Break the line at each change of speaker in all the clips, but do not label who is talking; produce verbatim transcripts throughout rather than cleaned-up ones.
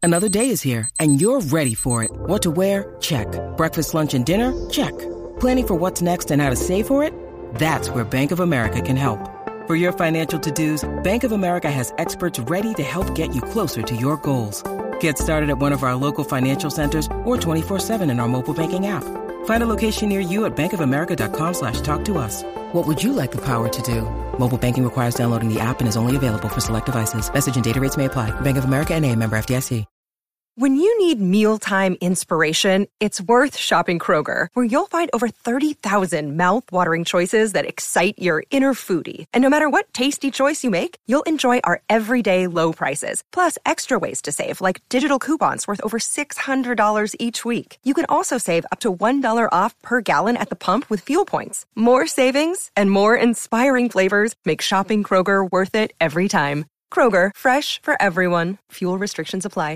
Another day is here, and you're ready for it. What to wear? Check. Breakfast, lunch, and dinner? Check. Planning for what's next and how to save for it? That's where Bank of America can help. For your financial to-dos, Bank of America has experts ready to help get you closer to your goals. Get started at one of our local financial centers or twenty-four seven in our mobile banking app. Find a location near you at bankofamerica.com slash talk to us. What would you like the power to do? Mobile banking requires downloading the app and is only available for select devices. Message and data rates may apply. Bank of America N A, member F D I C.
When you need mealtime inspiration, it's worth shopping Kroger, where you'll find over thirty thousand mouth-watering choices that excite your inner foodie. And no matter what tasty choice you make, you'll enjoy our everyday low prices, plus extra ways to save, like digital coupons worth over six hundred dollars each week. You can also save up to one dollar off per gallon at the pump with fuel points. More savings and more inspiring flavors make shopping Kroger worth it every time. Kroger, fresh for everyone. Fuel restrictions apply.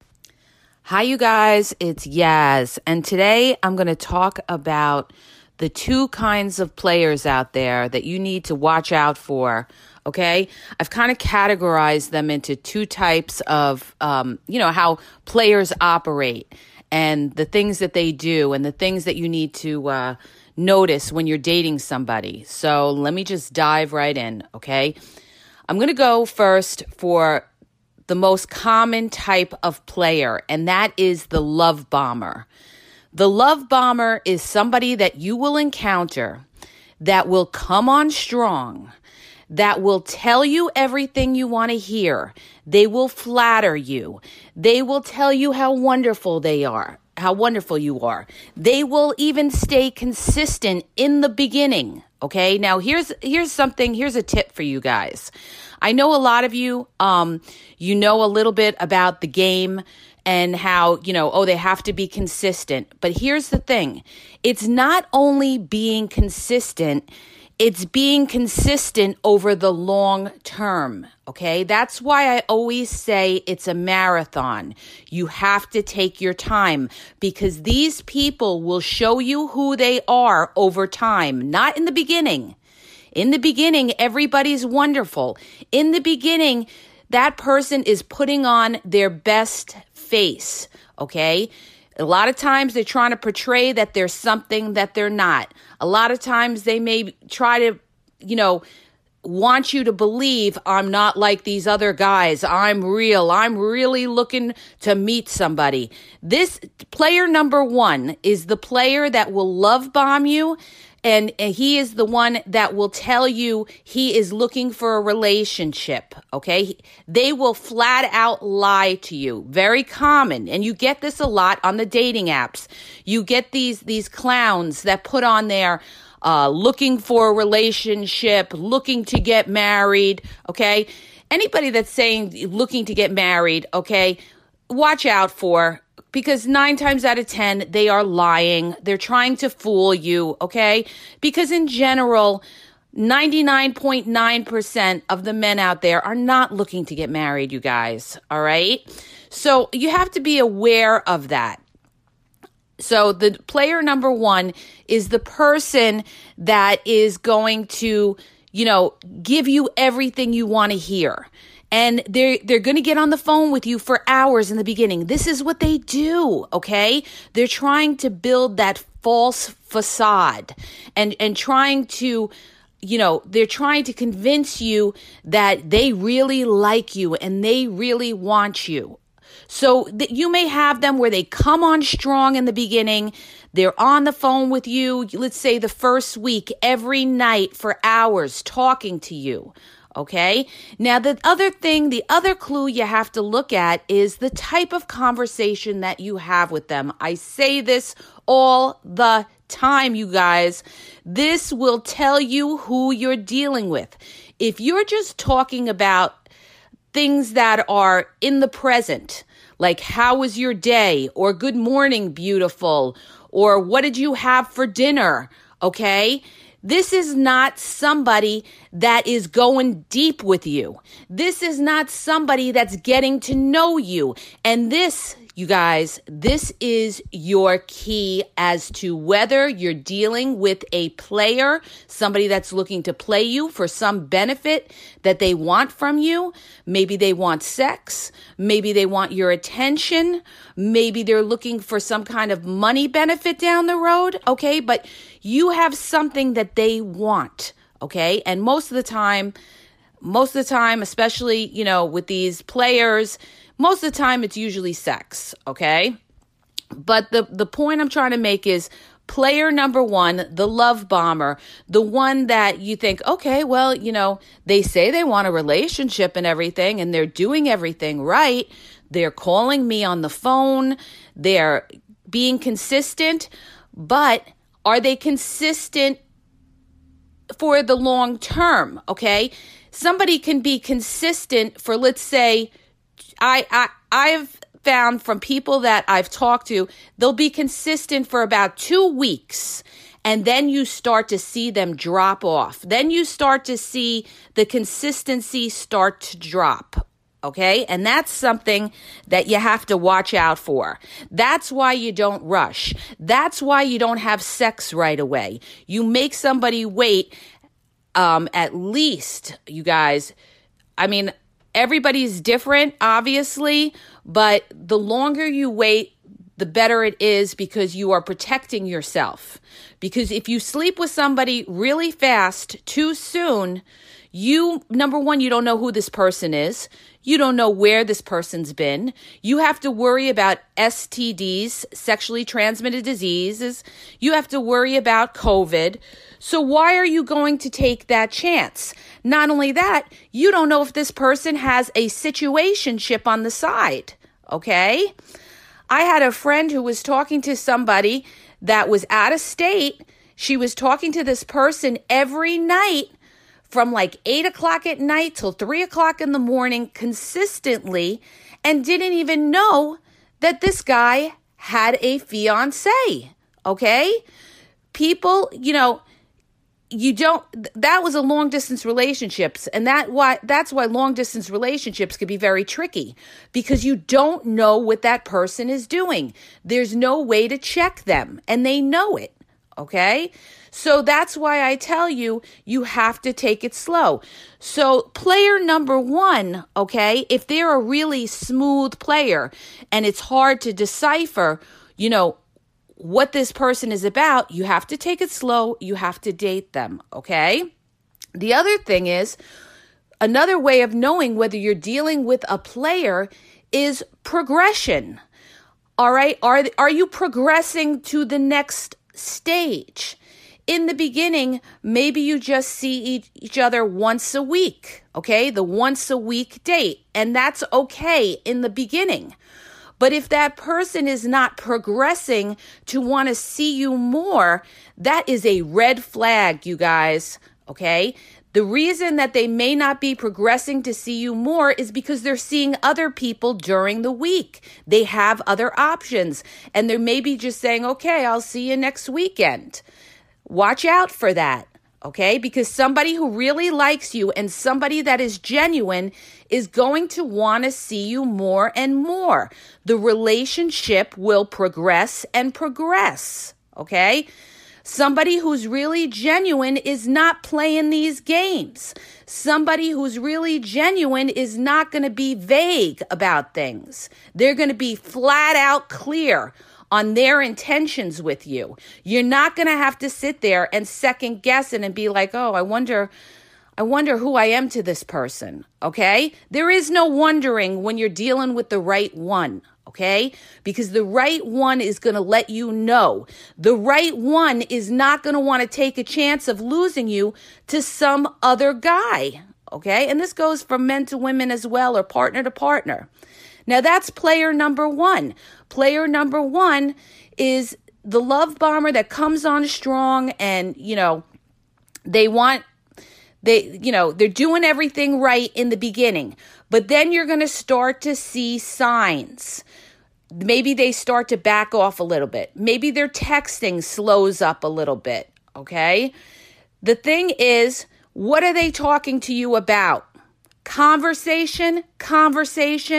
Hi, you guys, it's Yaz, and today I'm going to talk about the two kinds of players out there that you need to watch out for, okay? I've kind of categorized them into two types of, um, you know, how players operate and the things that they do and the things that you need to uh, notice when you're dating somebody. So let me just dive right in, okay? I'm going to go first for the most common type of player, and that is the love bomber. The love bomber is somebody that you will encounter that will come on strong, that will tell you everything you want to hear. They will flatter you. They will tell you how wonderful they are, how wonderful you are. They will even stay consistent in the beginning. Okay, now here's here's something, here's a tip for you guys. I know a lot of you, um, you know a little bit about the game and how, you know, oh, they have to be consistent. But here's the thing. It's not only being consistent, it's being consistent over the long term, okay? That's why I always say it's a marathon. You have to take your time because these people will show you who they are over time, not in the beginning. In the beginning, everybody's wonderful. In the beginning, that person is putting on their best face, okay? A lot of times they're trying to portray that there's something that they're not. A lot of times they may try to, you know, want you to believe I'm not like these other guys. I'm real. I'm really looking to meet somebody. This player number one is the player that will love bomb you. And, and he is the one that will tell you he is looking for a relationship, okay? They will flat out lie to you. Very common. And you get this a lot on the dating apps. You get these, these clowns that put on their uh, looking for a relationship, looking to get married, okay? Anybody that's saying looking to get married, okay, watch out for. Because nine times out of ten, they are lying. They're trying to fool you, okay? Because in general, ninety-nine point nine percent of the men out there are not looking to get married, you guys, all right? So you have to be aware of that. So the player number one is the person that is going to, you know, give you everything you want to hear. And they're, they're going to get on the phone with you for hours in the beginning. This is what they do, okay? They're trying to build that false facade and, and trying to, you know, they're trying to convince you that they really like you and they really want you. So that you may have them where they come on strong in the beginning. They're on the phone with you, let's say the first week, every night for hours talking to you. Okay. Now, the other thing, the other clue you have to look at is the type of conversation that you have with them. I say this all the time, you guys. This will tell you who you're dealing with. If you're just talking about things that are in the present, like how was your day, or good morning, beautiful, or what did you have for dinner? Okay. This is not somebody that is going deep with you. This is not somebody that's getting to know you. And this, You guys, this is your key as to whether you're dealing with a player, somebody that's looking to play you for some benefit that they want from you. Maybe they want sex. Maybe they want your attention. Maybe they're looking for some kind of money benefit down the road. Okay, but you have something that they want. Okay, and most of the time, most of the time, especially, you know, with these players, most of the time it's usually sex, okay? But the, the point I'm trying to make is player number one, the love bomber, the one that you think, okay, well, you know, they say they want a relationship and everything, and they're doing everything right. They're calling me on the phone. They're being consistent. But are they consistent for the long term, okay? Somebody can be consistent for, let's say, I, I, I've found from people that I've talked to, they'll be consistent for about two weeks. And then you start to see them drop off. Then you start to see the consistency start to drop. Okay? And that's something that you have to watch out for. That's why you don't rush. That's why you don't have sex right away. You make somebody wait, um, at least, you guys, I mean, everybody's different, obviously, but the longer you wait, the better it is because you are protecting yourself. Because if you sleep with somebody really fast, too soon, you, number one, you don't know who this person is. You don't know where this person's been. You have to worry about S T Ds, sexually transmitted diseases. You have to worry about COVID. So why are you going to take that chance? Not only that, you don't know if this person has a situationship on the side, okay? I had a friend who was talking to somebody that was out of state. She was talking to this person every night from like eight o'clock at night till three o'clock in the morning consistently, and didn't even know that this guy had a fiance, okay? People, you know, you don't, that was a long distance relationships. And that why that's why long distance relationships can be very tricky, because you don't know what that person is doing. There's no way to check them, and they know it. Okay. So that's why I tell you, you have to take it slow. So player number one, okay, if they're a really smooth player and it's hard to decipher, you know, what this person is about, you have to take it slow. You have to date them, okay? The other thing is, another way of knowing whether you're dealing with a player is progression. All right? Are, are you progressing to the next stage? In the beginning, maybe you just see each, each other once a week, okay? The once a week date, and that's okay in the beginning. But if that person is not progressing to want to see you more, that is a red flag, you guys, okay? The reason that they may not be progressing to see you more is because they're seeing other people during the week. They have other options, and they're maybe just saying, okay, I'll see you next weekend. Watch out for that, okay? Because somebody who really likes you and somebody that is genuine is going to want to see you more and more. The relationship will progress and progress, okay? Somebody who's really genuine is not playing these games. Somebody who's really genuine is not going to be vague about things. They're going to be flat out clear on their intentions with you. You're not going to have to sit there and second guess it and be like, oh, I wonder, I wonder who I am to this person, okay? There is no wondering when you're dealing with the right one, okay? Because the right one is going to let you know. The right one is not going to want to take a chance of losing you to some other guy, okay? And this goes from men to women as well, or partner to partner. Now, that's player number one. Player number one is the love bomber that comes on strong, and, you know, they want, they, you know, they're doing everything right in the beginning. But then you're going to start to see signs. Maybe they start to back off a little bit. Maybe their texting slows up a little bit, okay? The thing is, what are they talking to you about? Conversation, conversation,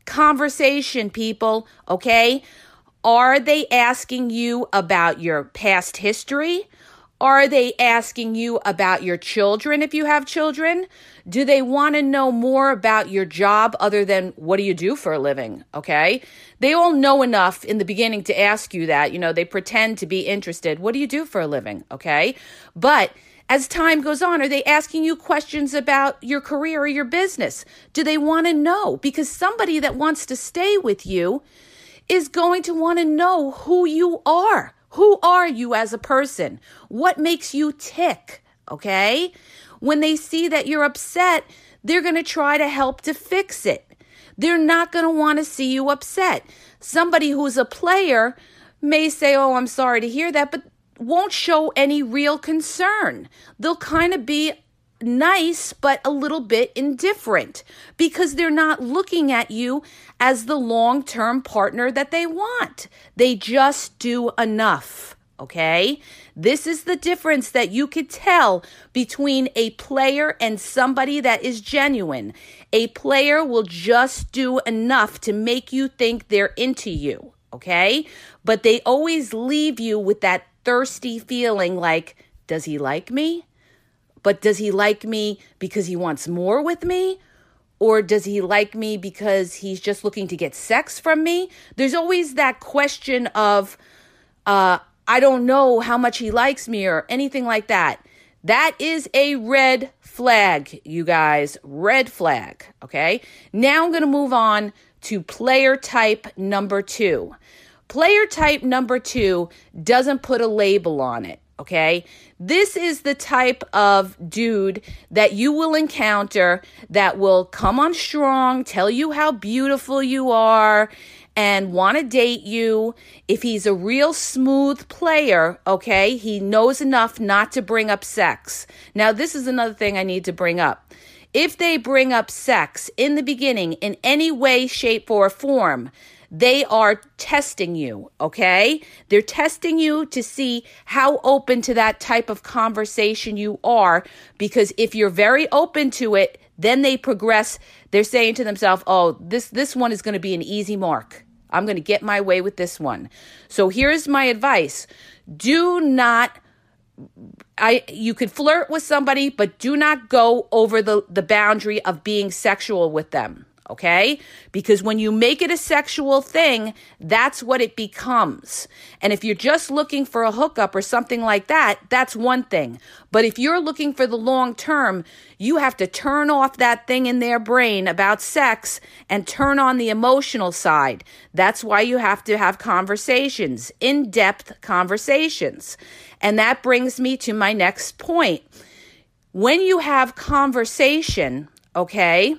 conversation, people, okay? Are they asking you about your past history? Are they asking you about your children if you have children? Do they want to know more about your job other than what do you do for a living, okay? They all know enough in the beginning to ask you that. You know, they pretend to be interested. What do you do for a living, okay? But as time goes on, are they asking you questions about your career or your business? Do they want to know? Because somebody that wants to stay with you is going to want to know who you are. Who are you as a person? What makes you tick, okay? When they see that you're upset, they're going to try to help to fix it. They're not going to want to see you upset. Somebody who's a player may say, oh, I'm sorry to hear that, but won't show any real concern. They'll kind of be nice, but a little bit indifferent because they're not looking at you as the long-term partner that they want. They just do enough, okay? This is the difference that you could tell between a player and somebody that is genuine. A player will just do enough to make you think they're into you, okay? But they always leave you with that thirsty feeling like, does he like me? But does he like me because he wants more with me? Or does he like me because he's just looking to get sex from me? There's always that question of, uh, I don't know how much he likes me or anything like that. That is a red flag, you guys. Red flag, okay? Now I'm going to move on to player type number two. Player type number two doesn't put a label on it. Okay, this is the type of dude that you will encounter that will come on strong, tell you how beautiful you are, and want to date you. If he's a real smooth player, okay, he knows enough not to bring up sex. Now, this is another thing I need to bring up. If they bring up sex in the beginning in any way, shape, or form, they are testing you, okay? They're testing you to see how open to that type of conversation you are, because if you're very open to it, then they progress. They're saying to themselves, oh, this, this one is going to be an easy mark. I'm going to get my way with this one. So here's my advice. Do not, I, you could flirt with somebody, but do not go over the, the boundary of being sexual with them. Okay? Because when you make it a sexual thing, that's what it becomes. And if you're just looking for a hookup or something like that, that's one thing. But if you're looking for the long term, you have to turn off that thing in their brain about sex and turn on the emotional side. That's why you have to have conversations, in-depth conversations. And that brings me to my next point. When you have conversation, okay,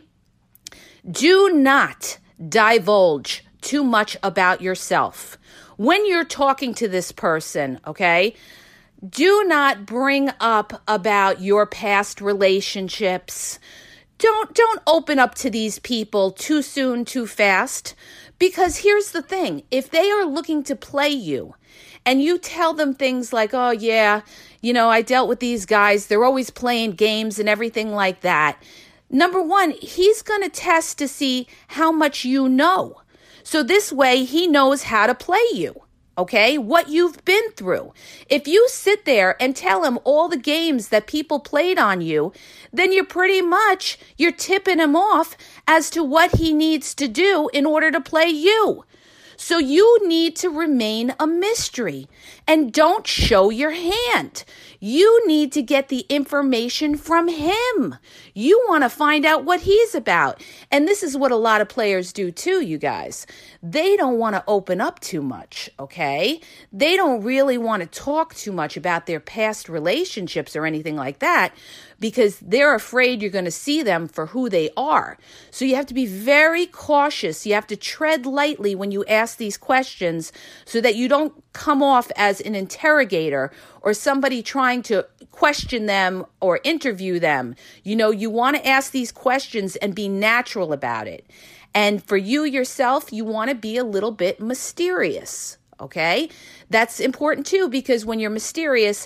do not divulge too much about yourself. When you're talking to this person, okay, do not bring up about your past relationships. Don't, don't open up to these people too soon, too fast. Because here's the thing. If they are looking to play you and you tell them things like, oh, yeah, you know, I dealt with these guys. They're always playing games and everything like that. Number one, he's going to test to see how much you know. So this way he knows how to play you, okay? What you've been through. If you sit there and tell him all the games that people played on you, then you're pretty much, you're tipping him off as to what he needs to do in order to play you. So you need to remain a mystery and don't show your hand. You need to get the information from him. You want to find out what he's about. And this is what a lot of players do too, you guys. They don't want to open up too much, okay? They don't really want to talk too much about their past relationships or anything like that because they're afraid you're going to see them for who they are. So you have to be very cautious. You have to tread lightly when you ask these questions so that you don't come off as an interrogator or somebody trying to question them or interview them. You know, you want to ask these questions and be natural about it. And for you yourself, you want to be a little bit mysterious, okay? That's important too, because when you're mysterious,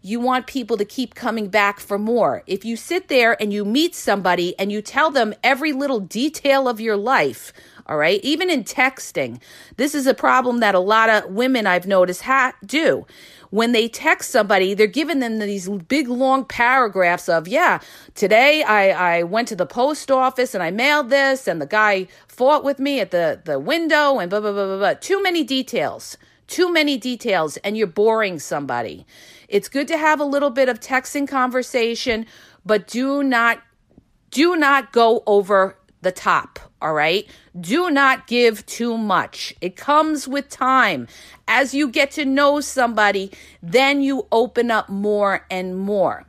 you want people to keep coming back for more. If you sit there and you meet somebody and you tell them every little detail of your life, all right, even in texting, this is a problem that a lot of women I've noticed ha- do. When they text somebody, they're giving them these big, long paragraphs of, yeah, today I, I went to the post office and I mailed this and the guy fought with me at the, the window and blah, blah, blah, blah, blah. Too many details. Too many details, and you're boring somebody. It's good to have a little bit of texting conversation, but do not, do not go over the top, all right? Do not give too much. It comes with time. As you get to know somebody, then you open up more and more.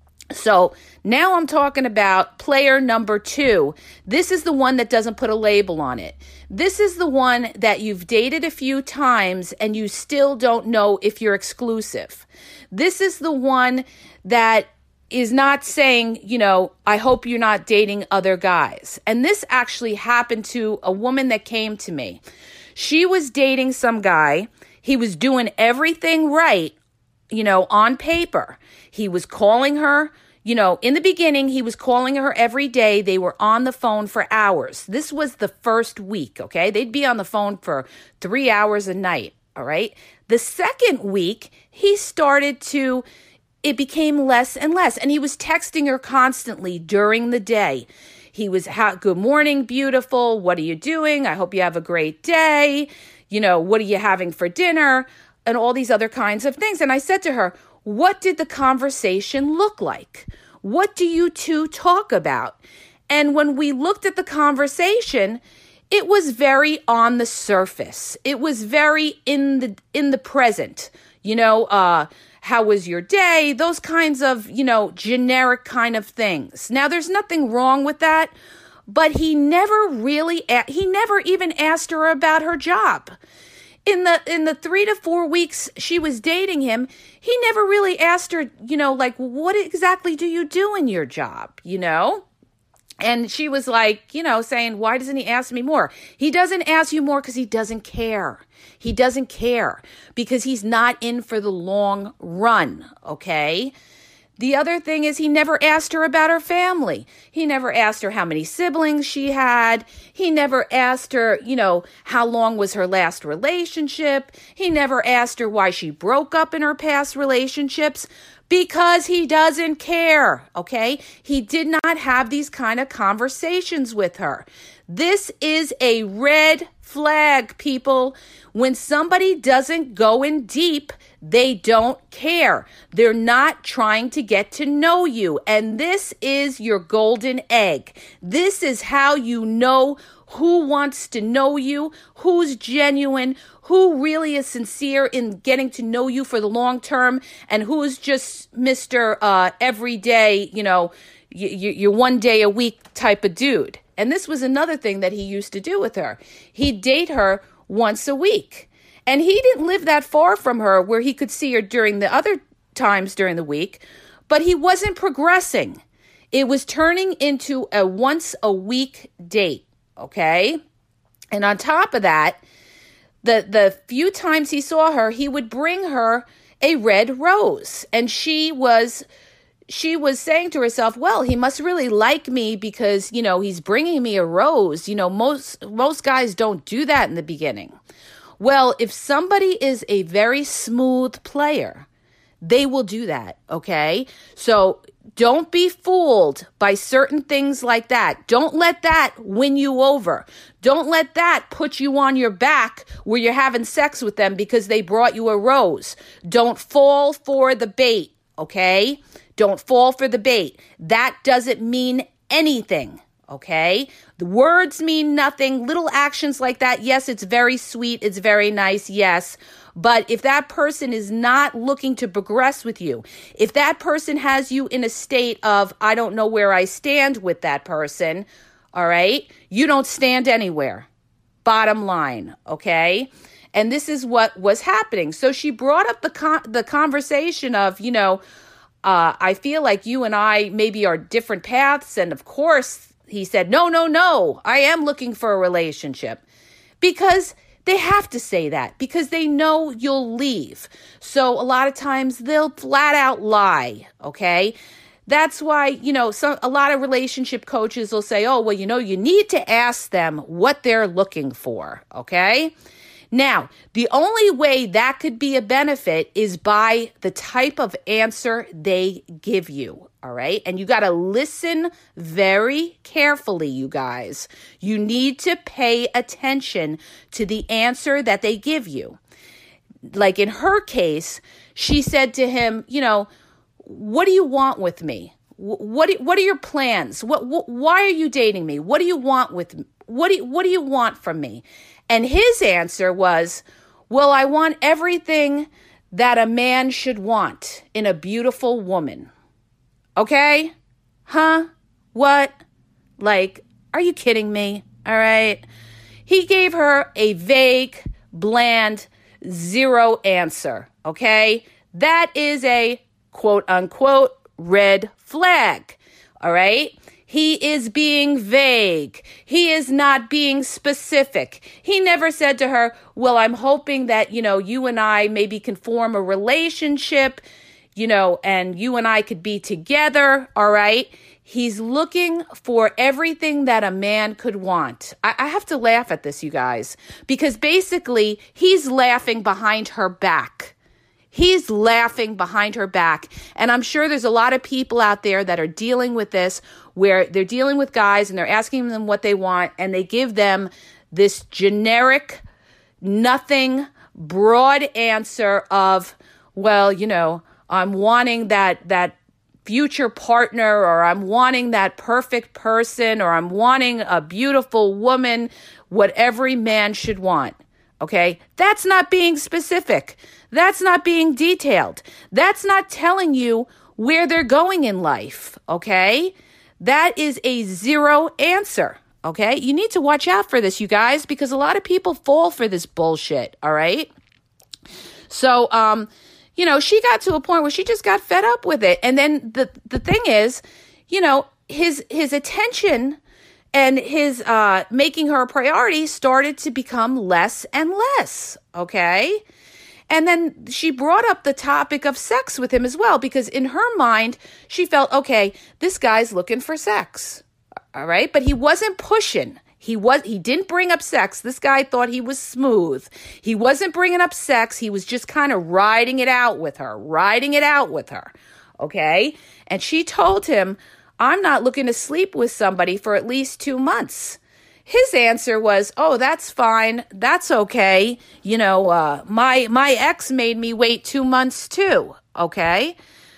So now I'm talking about player number two. This is the one that doesn't put a label on it. This is the one that you've dated a few times and you still don't know if you're exclusive. This is the one that is not saying, you know, I hope you're not dating other guys. And this actually happened to a woman that came to me. She was dating some guy. He was doing everything right, you know, on paper. He was calling her. You know, in the beginning, he was calling her every day. They were on the phone for hours. This was the first week, okay? They'd be on the phone for three hours a night, all right? The second week, he started to, it became less and less. And he was texting her constantly during the day. He was, good morning, beautiful. What are you doing? I hope you have a great day. You know, what are you having for dinner? And all these other kinds of things. And I said to her, what did the conversation look like? What do you two talk about? And when we looked at the conversation, it was very on the surface. It was very in the in the present. You know, uh, how was your day? Those kinds of, you know, generic kind of things. Now, there's nothing wrong with that, but he never really, he never even asked her about her job. In the in the three to four weeks she was dating him, he never really asked her, you know, like, what exactly do you do in your job, you know? And she was like, you know, saying, why doesn't he ask me more? He doesn't ask you more because he doesn't care. He doesn't care because he's not in for the long run, okay? The other thing is he never asked her about her family. He never asked her how many siblings she had. He never asked her, you know, how long was her last relationship. He never asked her why she broke up in her past relationships because he doesn't care, okay? He did not have these kind of conversations with her. This is a red flag, people. When somebody doesn't go in deep, they don't care. They're not trying to get to know you. And this is your golden egg. This is how you know who wants to know you, who's genuine, who really is sincere in getting to know you for the long term, and who is just Mister Uh, everyday, you know, y- y- your one day a week type of dude. And this was another thing that he used to do with her. He'd date her once a week. And he didn't live that far from her where he could see her during the other times during the week, but he wasn't progressing. It was turning into a once a week date, okay? And on top of that, the, the few times he saw her, he would bring her a red rose. And she was... She was saying to herself, well, he must really like me because, you know, he's bringing me a rose. You know, most most guys don't do that in the beginning. Well, if somebody is a very smooth player, they will do that, okay? So don't be fooled by certain things like that. Don't let that win you over. Don't let that put you on your back where you're having sex with them because they brought you a rose. Don't fall for the bait, okay? Don't fall for the bait. That doesn't mean anything, okay? The words mean nothing. Little actions like that, yes, it's very sweet. It's very nice, yes. But if that person is not looking to progress with you, if that person has you in a state of, I don't know where I stand with that person, all right, you don't stand anywhere. Bottom line, okay? And this is what was happening. So she brought up the con- the conversation of, you know, Uh, I feel like you and I maybe are different paths. And of course, he said, no, no, no, I am looking for a relationship. Because They have to say that because they know you'll leave. So a lot of times they'll flat out lie, okay? That's why, you know, some a lot of relationship coaches will say, oh, well, you know, you need to ask them what they're looking for, okay? Now, the only way that could be a benefit is by the type of answer they give you, all right? And you got to listen very carefully, you guys. You need to pay attention to the answer that they give you. Like in her case, she said to him, you know, what do you want with me? What what are your plans? What, what why are you dating me? What do you want with me? What do you, what do you want from me? And his answer was, well, I want everything that a man should want in a beautiful woman. Okay? Huh? What? Like, are you kidding me? All right. He gave her a vague, bland, zero answer. Okay? That is a quote unquote red flag. All right? He is being vague. He is not being specific. He never said to her, well, I'm hoping that, you know, you and I maybe can form a relationship, you know, and you and I could be together. All right. He's looking for everything that a man could want. I, I have to laugh at this, you guys, because basically he's laughing behind her back. He's laughing behind her back. And I'm sure there's a lot of people out there that are dealing with this, where they're dealing with guys and they're asking them what they want, and they give them this generic, nothing, broad answer of, well, you know, I'm wanting that that future partner, or I'm wanting that perfect person, or I'm wanting a beautiful woman, what every man should want. Okay? That's not being specific. That's not being detailed. That's not telling you where they're going in life. Okay? That is a zero answer. Okay? You need to watch out for this, you guys, because a lot of people fall for this bullshit. All right? So, um, you know, she got to a point where she just got fed up with it. And then the, the thing is, you know, his, his attention and his uh, making her a priority started to become less and less, okay? And then she brought up the topic of sex with him as well, because in her mind, she felt, okay, this guy's looking for sex, all right? But he wasn't pushing. He was. He didn't bring up sex. This guy thought he was smooth. He wasn't bringing up sex. He was just kind of riding it out with her, riding it out with her, okay? And she told him, I'm not looking to sleep with somebody for at least two months. His answer was, oh, that's fine. That's okay. You know, uh, my my ex made me wait two months too, okay?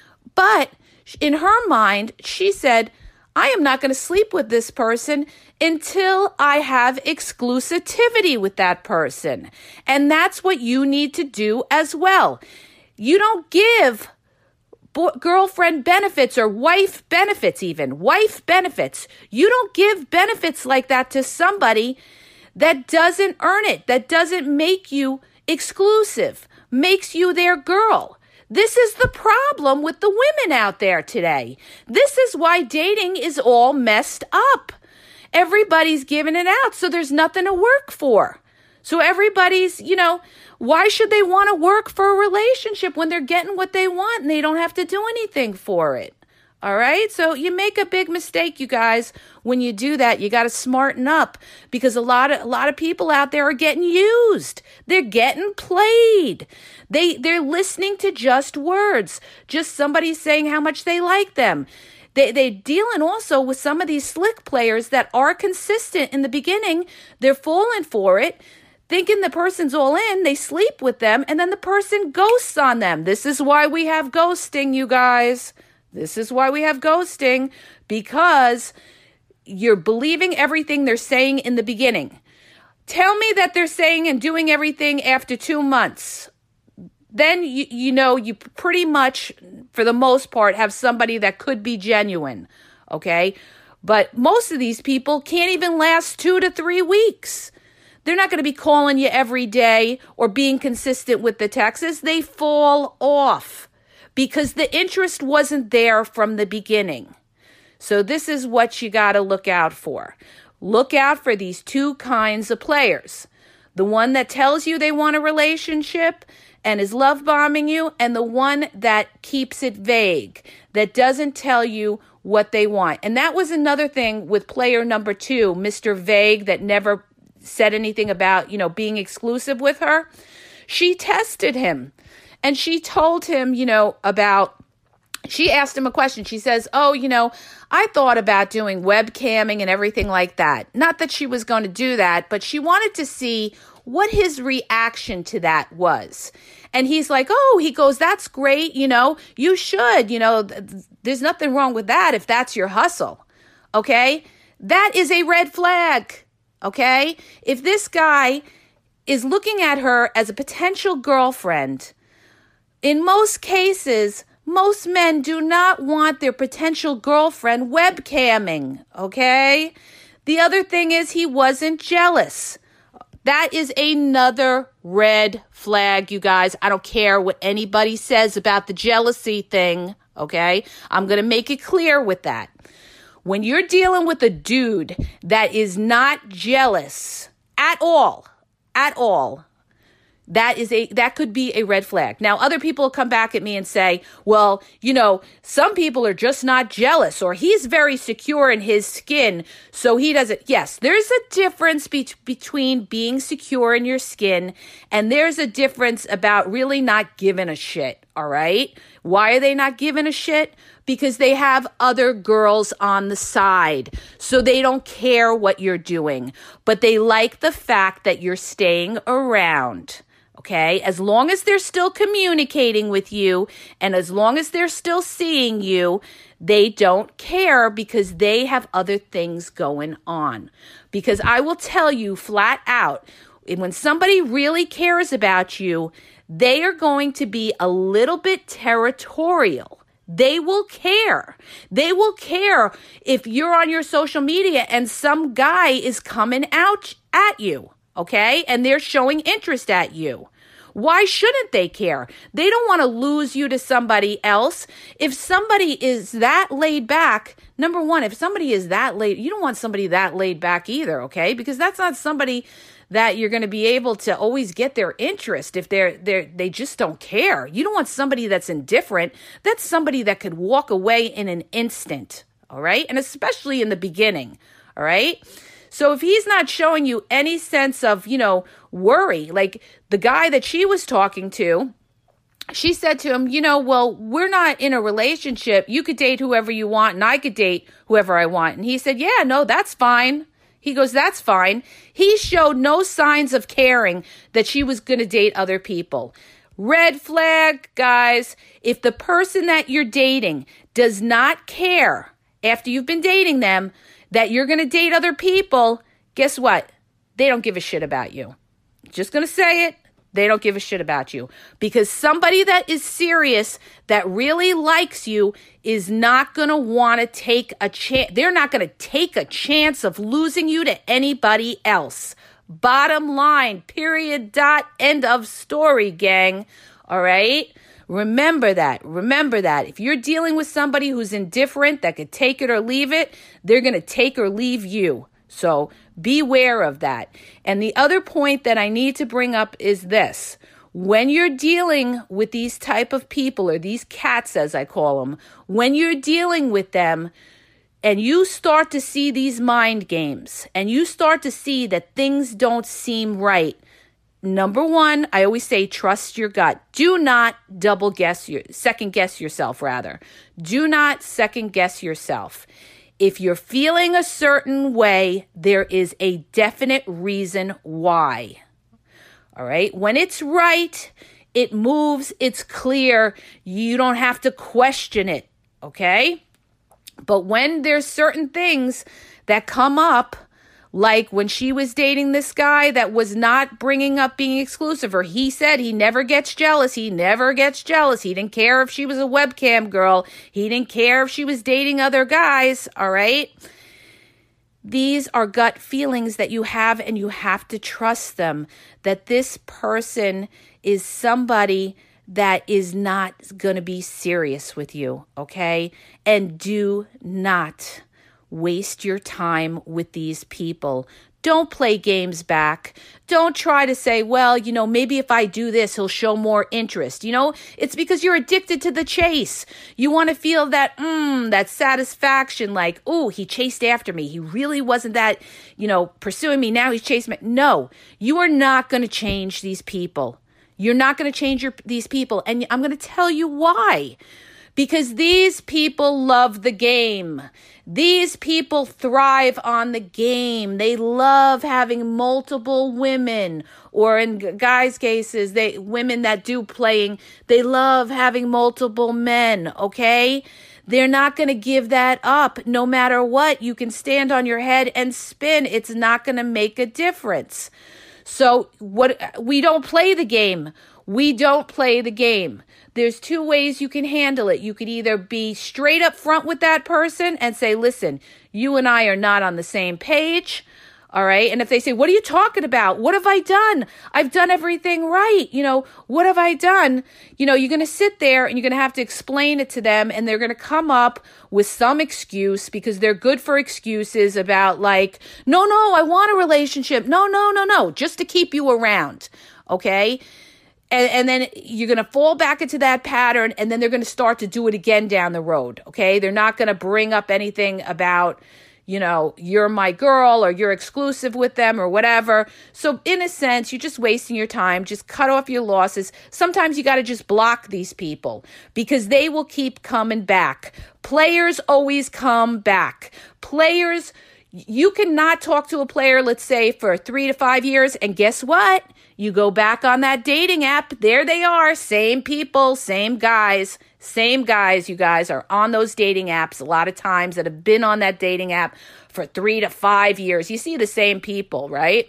But in her mind, she said, I am not going to sleep with this person until I have exclusivity with that person. And that's what you need to do as well. You don't give Bo- girlfriend benefits or wife benefits, even wife benefits. You don't give benefits like that to somebody that doesn't earn it, that doesn't make you exclusive, makes you their girl. This is the problem with the women out there today. This is why dating is all messed up. Everybody's giving it out, so there's nothing to work for. So everybody's, you know, why should they want to work for a relationship when they're getting what they want and they don't have to do anything for it? All right? So you make a big mistake, you guys, when you do that. You got to smarten up, because a lot of a lot of people out there are getting used. They're getting played. They they're listening to just words, just somebody saying how much they like them. They, they're dealing also with some of these slick players that are consistent in the beginning. They're falling for it, thinking the person's all in. They sleep with them, and then the person ghosts on them. This is why we have ghosting, you guys. This is why we have ghosting, because you're believing everything they're saying in the beginning. Tell me that they're saying and doing everything after two months. Then, you, you know, you pretty much, for the most part, have somebody that could be genuine, okay? But most of these people can't even last two to three weeks. They're not going to be calling you every day or being consistent with the texts. They fall off because the interest wasn't there from the beginning. So this is what you got to look out for. Look out for these two kinds of players. The one that tells you they want a relationship and is love bombing you, and the one that keeps it vague, that doesn't tell you what they want. And that was another thing with player number two, Mister Vague, that never said anything about, you know, being exclusive with her. She tested him and she told him, you know, about, she asked him a question. She says, oh, you know, I thought about doing webcamming and everything like that. Not that she was going to do that, but she wanted to see what his reaction to that was. And he's like, oh, he goes, that's great. You know, you should, you know, th- there's nothing wrong with that if that's your hustle. Okay. That is a red flag. Okay. If this guy is looking at her as a potential girlfriend, in most cases, most men do not want their potential girlfriend webcamming. Okay. The other thing is he wasn't jealous. That is another red flag, you guys. I don't care what anybody says about the jealousy thing, okay? I'm going to make it clear with that. When you're dealing with a dude that is not jealous at all, at all, that is a that could be a red flag. Now, other people come back at me and say, well, you know, some people are just not jealous, or he's very secure in his skin, so he doesn't. Yes, there's a difference be- between being secure in your skin, and there's a difference about really not giving a shit, all right? Why are they not giving a shit? Because they have other girls on the side, so they don't care what you're doing, but they like the fact that you're staying around. Okay, as long as they're still communicating with you and as long as they're still seeing you, they don't care because they have other things going on. Because I will tell you flat out, when somebody really cares about you, they are going to be a little bit territorial. They will care. They will care if you're on your social media and some guy is coming out at you, okay? And they're showing interest at you. Why shouldn't they care? They don't want to lose you to somebody else. If somebody is that laid back, number one, if somebody is that laid, you don't want somebody that laid back either, okay? Because that's not somebody that you're going to be able to always get their interest if they're they're they just don't care. You don't want somebody that's indifferent. That's somebody that could walk away in an instant, all right? And especially in the beginning, all right? So if he's not showing you any sense of, you know, worry, like the guy that she was talking to, she said to him, you know, well, we're not in a relationship. You could date whoever you want and I could date whoever I want. And he said, yeah, no, that's fine. He goes, that's fine. He showed no signs of caring that she was going to date other people. Red flag, guys. If the person that you're dating does not care after you've been dating them that you're going to date other people, guess what? They don't give a shit about you. Just going to say it. They don't give a shit about you. Because somebody that is serious, that really likes you, is not going to want to take a chance. They're not going to take a chance of losing you to anybody else. Bottom line, period, dot, end of story, gang. All right? Remember that. Remember that. If you're dealing with somebody who's indifferent, that could take it or leave it, they're going to take or leave you. So beware of that. And the other point that I need to bring up is this. When you're dealing with these type of people, or these cats as I call them, when you're dealing with them and you start to see these mind games and you start to see that things don't seem right, number one, I always say trust your gut. Do not double guess your, second guess yourself rather. Do not second guess yourself. If you're feeling a certain way, there is a definite reason why. All right? When it's right, it moves, it's clear. You don't have to question it, okay? But when there's certain things that come up, like when she was dating this guy that was not bringing up being exclusive, or he said he never gets jealous. He never gets jealous. He didn't care if she was a webcam girl. He didn't care if she was dating other guys. All right. These are gut feelings that you have, and you have to trust them, that this person is somebody that is not going to be serious with you. Okay. And do not waste your time with these people. Don't play games back. Don't try to say, well, you know, maybe if I do this, he'll show more interest. You know, it's because you're addicted to the chase. You want to feel that, mm, that satisfaction, like, oh, he chased after me. He really wasn't that, you know, pursuing me. Now he's chasing me. No, you are not going to change these people. You're not going to change your, these people. And I'm going to tell you why. Because these people love the game. These people thrive on the game. They love having multiple women, or in guys' cases, they women that do playing, they love having multiple men, okay? They're not going to give that up no matter what. You can stand on your head and spin. It's not going to make a difference. So what we don't play the game. We don't play the game. There's two ways you can handle it. You could either be straight up front with that person and say, listen, you and I are not on the same page. All right. And if they say, what are you talking about? What have I done? I've done everything right. You know, what have I done? You know, you're going to sit there and you're going to have to explain it to them, and they're going to come up with some excuse, because they're good for excuses about like, no, no, I want a relationship. No, no, no, no, just to keep you around. Okay. And, and then you're going to fall back into that pattern, and then they're going to start to do it again down the road, okay? They're not going to bring up anything about, you know, you're my girl or you're exclusive with them or whatever. So in a sense, you're just wasting your time. Just cut off your losses. Sometimes you got to just block these people, because they will keep coming back. Players always come back. Players, you cannot talk to a player, let's say, for three to five years, and guess what? You go back on that dating app, there they are, same people, same guys, same guys, you guys are on those dating apps a lot of times that have been on that dating app for three to five years. You see the same people, right?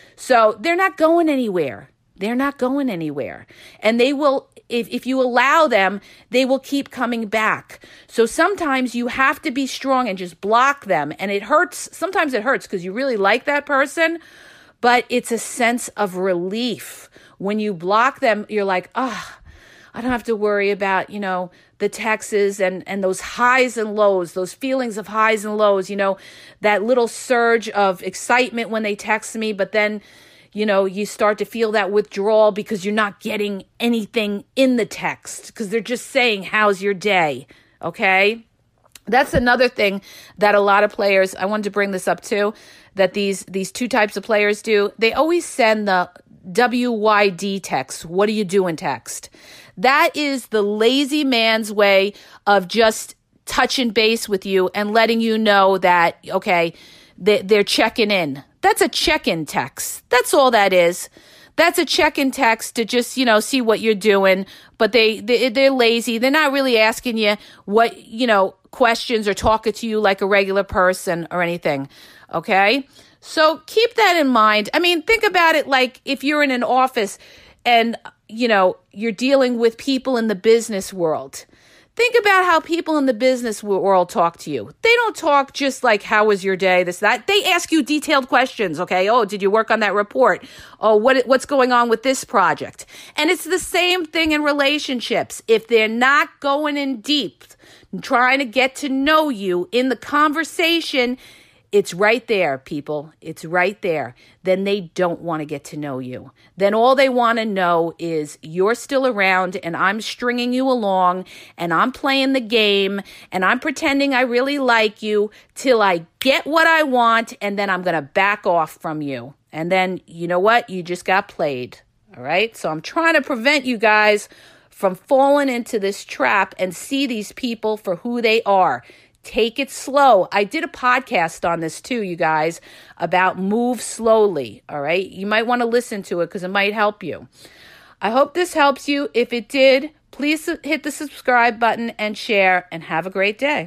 So they're not going anywhere. They're not going anywhere. And they will, if, if you allow them, they will keep coming back. So sometimes you have to be strong and just block them. And it hurts. Sometimes it hurts because you really like that person, but it's a sense of relief. When you block them, you're like, ah, oh, I don't have to worry about, you know, the texts and, and those highs and lows, those feelings of highs and lows, you know, that little surge of excitement when they text me, but then, you know, you start to feel that withdrawal because you're not getting anything in the text, because they're just saying, how's your day? Okay. That's another thing that a lot of players, I wanted to bring this up too, that these these two types of players do. They always send the W Y D text. What are you doing text? That is the lazy man's way of just touching base with you and letting you know that, okay, they, they're checking in. That's a check-in text. That's all that is. That's a check-in text to just, you know, see what you're doing. But they, they, they're lazy. They're not really asking you what, you know, questions or talking to you like a regular person or anything. Okay? So keep that in mind. I mean, think about it like if you're in an office and, you know, you're dealing with people in the business world. Think about how people in the business world talk to you. They don't talk just like, how was your day, this, that. They ask you detailed questions, okay? Oh, did you work on that report? Oh, what what's going on with this project? And it's the same thing in relationships. If they're not going in deep, trying to get to know you in the conversation, it's right there, people. It's right there. Then they don't want to get to know you. Then all they want to know is you're still around and I'm stringing you along and I'm playing the game and I'm pretending I really like you till I get what I want, and then I'm going to back off from you. And then, you know what? You just got played. All right? So I'm trying to prevent you guys from falling into this trap and see these people for who they are. Take it slow. I did a podcast on this too, you guys, about move slowly. All right. You might want to listen to it because it might help you. I hope this helps you. If it did, please hit the subscribe button and share, and have a great day.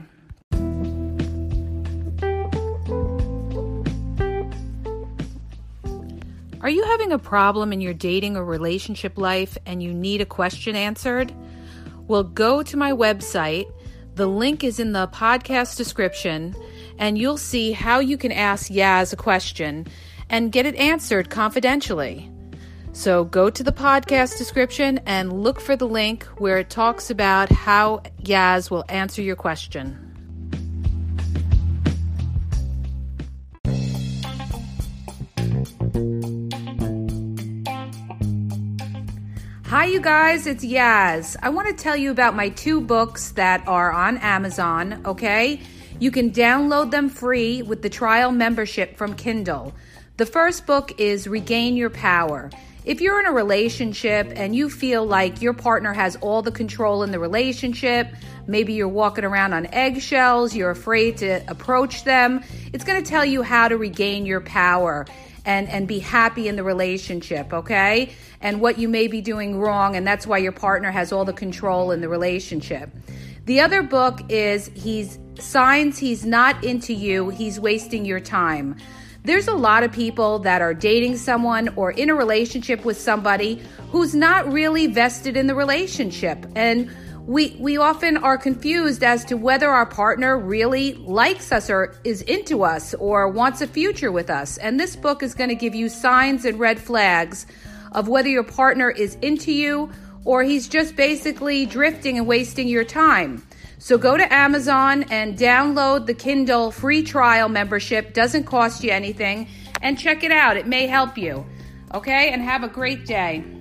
Are you having a problem in your dating or relationship life and you need a question answered? Well, go to my website. The link is in the podcast description, and you'll see how you can ask Yaz a question and get it answered confidentially. So go to the podcast description and look for the link where it talks about how Yaz will answer your question. Hi, you guys, it's Yaz. I want to tell you about my two books that are on Amazon, okay? You can download them free with the trial membership from Kindle. The first book is Regain Your Power. If you're in a relationship and you feel like your partner has all the control in the relationship, maybe you're walking around on eggshells, you're afraid to approach them, it's going to tell you how to regain your power and, and be happy in the relationship, okay? And what you may be doing wrong, and that's why your partner has all the control in the relationship. The other book is he's Signs He's Not Into You, He's Wasting Your Time. There's a lot of people that are dating someone or in a relationship with somebody who's not really vested in the relationship. And we we often are confused as to whether our partner really likes us or is into us or wants a future with us. And this book is going to give you signs and red flags of whether your partner is into you or he's just basically drifting and wasting your time. So go to Amazon and download the Kindle free trial membership. Doesn't cost you anything. And check it out. It may help you. Okay? And have a great day.